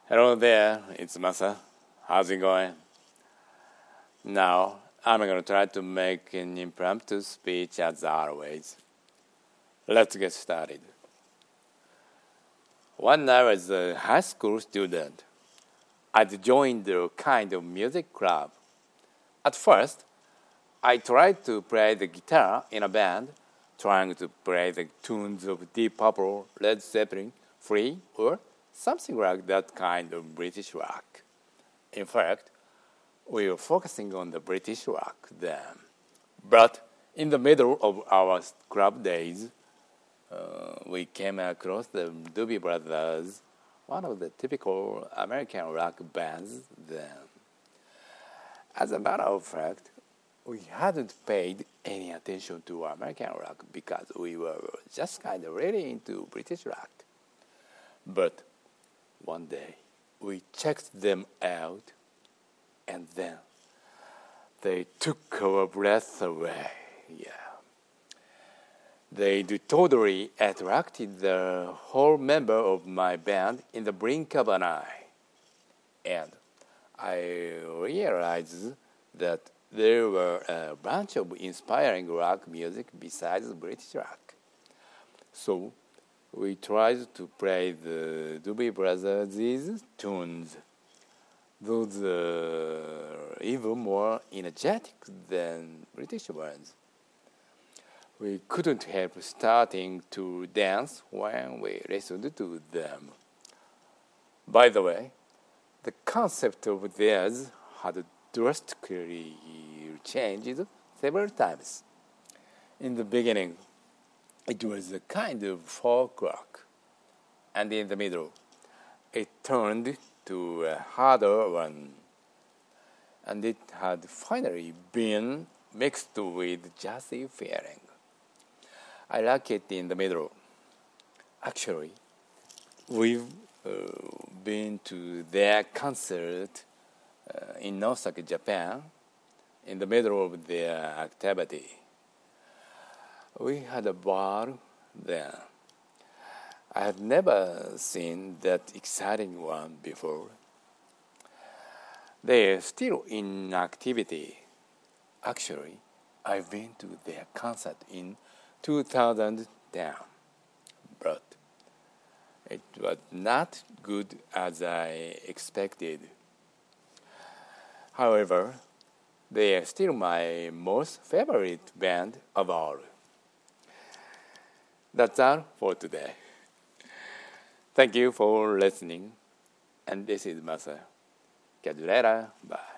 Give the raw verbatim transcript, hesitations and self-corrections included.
Hello there, it's Masa. How's it going? Now, I'm going to try to make an impromptu speech as always. Let's get started. When I was a high school student, I'd joined a kind of music club. At first, I tried to play the guitar in a band, trying to play the tunes of Deep Purple, Led Zeppelin, Free, or something like that kind of British rock. In fact, we were focusing on the British rock then. But in the middle of our club days, uh, we came across the Doobie Brothers, one of the typical American rock bands then. As a matter of fact, we hadn't paid any attention to American rock because we were just kind of really into British rock. But one day, we checked them out, and then they took our breath away. Yeah. They totally attracted the whole member of my band in the blink of an eye. And I realized that there were a bunch of inspiring rock music besides British rock. So we tried to play the Doobie Brothers' tunes. Those are even more energetic than British ones. We couldn't help starting to dance when we listened to them. By the way, the concept of theirs had drastically changed several times. In the beginning, it was a kind of folk rock, and in the middle, it turned to a harder one, and it had finally been mixed with jazzy feeling. I like it in the middle. Actually, we've uh, been to their concert uh, in Osaka, Japan, in the middle of their activity. We had a bar there. I had never seen that exciting one before. They are still in activity. Actually, I've been to their concert in two thousand ten, but it was not good as I expected. However, they are still my most favorite band of all. That's all for today. Thank you for listening. And this is Masa. Catch you later. Bye.